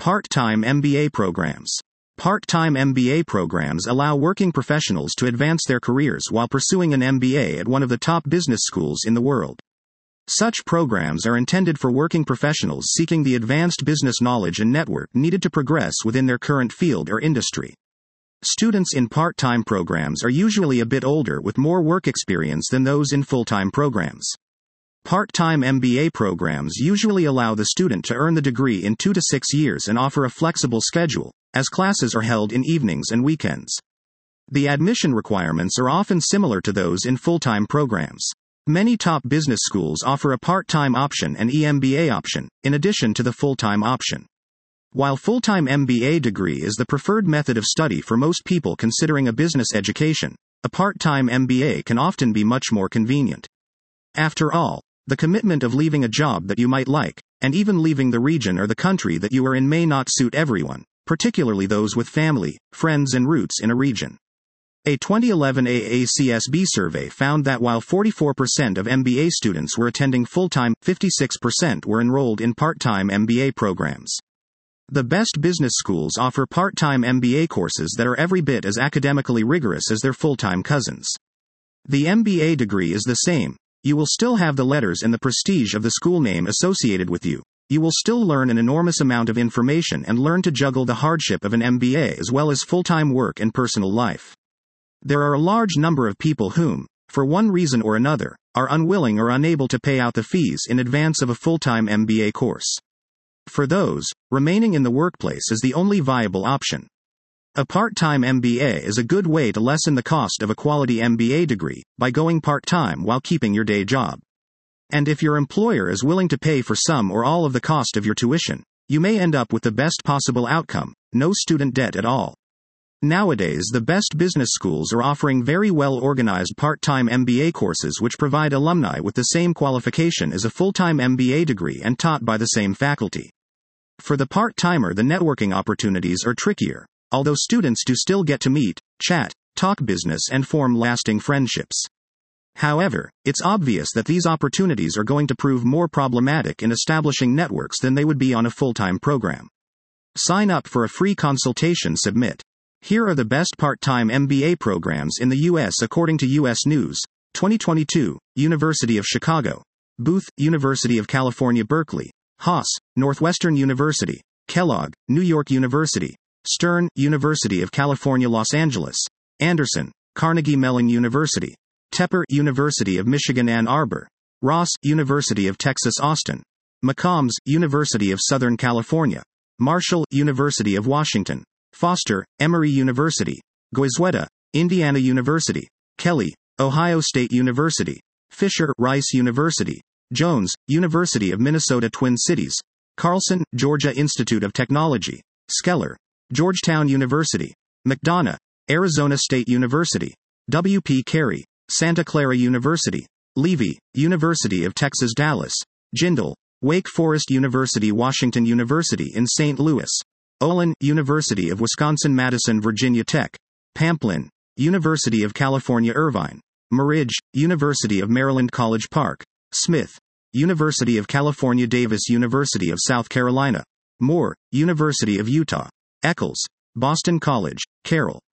Part-time MBA programs. Part-time MBA programs allow working professionals to advance their careers while pursuing an MBA at one of the top business schools in the world. Such programs are intended for working professionals seeking the advanced business knowledge and network needed to progress within their current field or industry. Students in part-time programs are usually a bit older with more work experience than those in full-time programs. Part-time MBA programs usually allow the student to earn the degree in 2 to 6 years and offer a flexible schedule, as classes are held in evenings and weekends. The admission requirements are often similar to those in full-time programs. Many top business schools offer a part-time option and EMBA option, in addition to the full-time option. While full-time MBA degree is the preferred method of study for most people considering a business education, a part-time MBA can often be much more convenient. After all, the commitment of leaving a job that you might like, and even leaving the region or the country that you are in may not suit everyone, particularly those with family, friends and roots in a region. A 2011 AACSB survey found that while 44% of MBA students were attending full-time, 56% were enrolled in part-time MBA programs. The best business schools offer part-time MBA courses that are every bit as academically rigorous as their full-time cousins. The MBA degree is the same. You will still have the letters and the prestige of the school name associated with you. You will still learn an enormous amount of information and learn to juggle the hardship of an MBA as well as full-time work and personal life. There are a large number of people whom, for one reason or another, are unwilling or unable to pay out the fees in advance of a full-time MBA course. For those, remaining in the workplace is the only viable option. A part-time MBA is a good way to lessen the cost of a quality MBA degree by going part-time while keeping your day job. And if your employer is willing to pay for some or all of the cost of your tuition, you may end up with the best possible outcome: no student debt at all. Nowadays, the best business schools are offering very well-organized part-time MBA courses which provide alumni with the same qualification as a full-time MBA degree and taught by the same faculty. For the part-timer, the networking opportunities are trickier, although students do still get to meet, chat, talk business and form lasting friendships. However, it's obvious that these opportunities are going to prove more problematic in establishing networks than they would be on a full-time program. Sign up for a free consultation. Submit. Here are the best part-time MBA programs in the U.S. according to U.S. News, 2022, University of Chicago, Booth, University of California, Berkeley, Haas, Northwestern University, Kellogg, New York University, Stern, University of California, Los Angeles, Anderson, Carnegie Mellon University, Tepper, University of Michigan, Ann Arbor, Ross, University of Texas, Austin, McCombs, University of Southern California, Marshall, University of Washington, Foster, Emory University, Goizueta, Indiana University, Kelly, Ohio State University, Fisher, Rice University, Jones, University of Minnesota Twin Cities, Carlson, Georgia Institute of Technology, Skeller, Georgetown University, McDonough, Arizona State University, W.P. Carey, Santa Clara University, Levy, University of Texas Dallas, Jindal, Wake Forest University, Washington University in St. Louis, Olin, University of Wisconsin-Madison, Virginia Tech, Pamplin, University of California Irvine, Merridge, University of Maryland College Park, Smith, University of California Davis, University of South Carolina, Moore, University of Utah, Eccles, Boston College, Carroll,